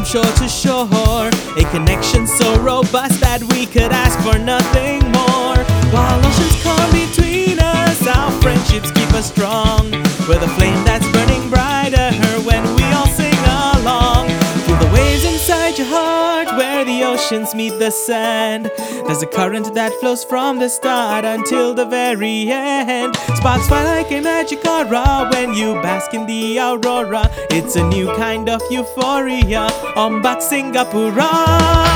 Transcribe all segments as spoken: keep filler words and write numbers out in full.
shore to shore, a connection so robust that we could ask for nothing more. While oceans come between us, our friendships keep us strong. We're the flame that's burning brighter when we all sing along. Feel the waves inside your heart where the oceans meet the sand. There's a current that flows from the start until the very end. Sparks fly like a magic aura when you bask in the aurora. It's a new kind of euphoria. Ombak Singapura.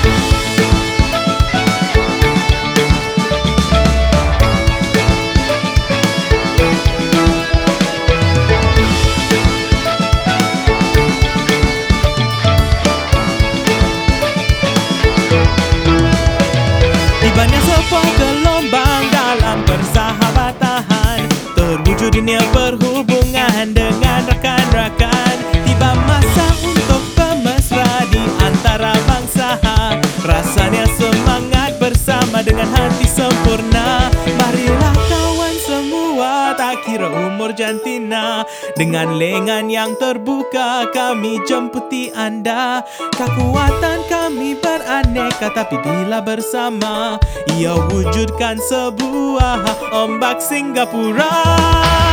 Tibanya sebuah gelombang dalam persahabatan, terwujudnya perhubungan dengan rakan-rakan. Tiba masa untuk bermesra di antara bangsa. Rasanya semangat bersama dengan hati sempurna. Marilah kawan semua, tak kira umur jantina. Dengan lengan yang terbuka kami jemputi anda. Kekuatan kami beraneka, tapi bila bersama ia wujudkan sebuah ombak Singapura.